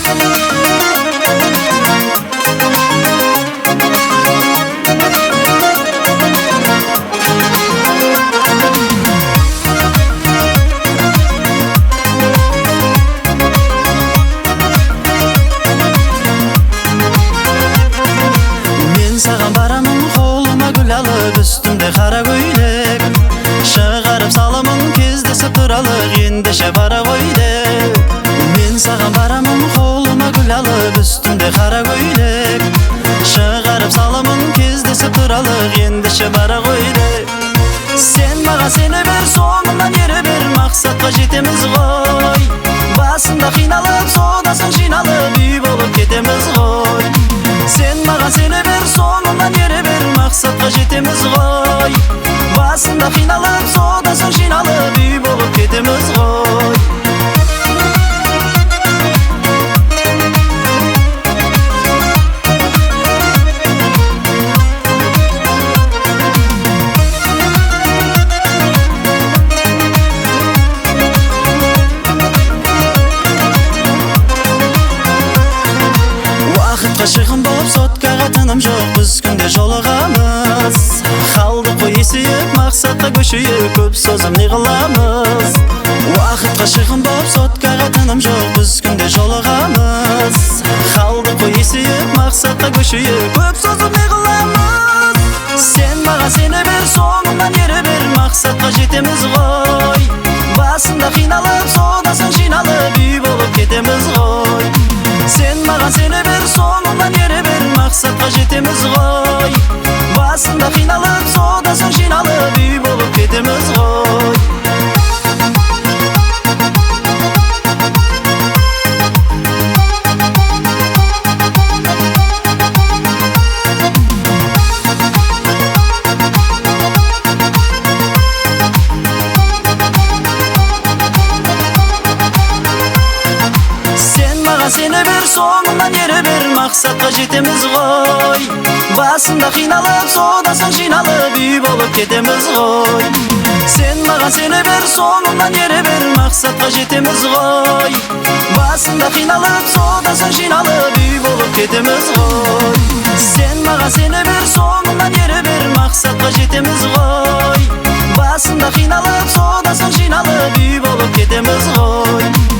Саған барамын қолыма гүл алып, үстімде қара көйлек, шығарып саламын кездесіп тұралық, ендеше бара қойдек. Мен саған барамын қолыма гүл алып, үстімде қара көйлек, шығарып саламын кездесіп тұралық, ендеше бара қойдек. Сен маған сене бер, соңымнан ере бер, мақсатқа жетеміз ғой. Басында қиналып, содасын жиналып, үй болып кетеміз ғой. Сен маған сене бер, соңымнан ере бер, мақсатқа жетеміз ғой. Басында қиналып, содасын жиналып, үй болып кетеміз ғой. Уақытқа шығын болып соткаға тыным жоқ, біз күнде жолығамыз. Қалдық қой есейіп, мақсатқа көшейіп, көп созым не қыламыз. Уақытқа шығын болып соткаға тыным жоқ, біз күнде жолығамыз. Қалдық қой есейіп, мақсатқа көшейіп, көп созым не қыламыз. Сен маған сене бер, соңымнан ере бер, мақсатқа жетеміз ғой. Басында қиналып, содасын жиналып, үй болып кетеміз ғой. Сен маған сене бер, соңымнан ере бер, мақсатқа жетеміз ғой. Басында қиналып, содасын жиналып, үй болып кетеміз ғой. Сене бер, соңымнан ере бер, мақсатқа жетеміз ғой. Басында қиналып, содасын жиналып, үй болып кетеміз ғой. Сен маған сене бер, соңымнан ере бер, мақсатқа жетеміз ғой. Басында қиналып, содасын жиналып, үй болып кетеміз ғой. Сен маған сене бер, соңымнан ере бер, мақсатқа жетеміз ғой. Басында қиналып, содасын жиналып, үй болып кетеміз ғой.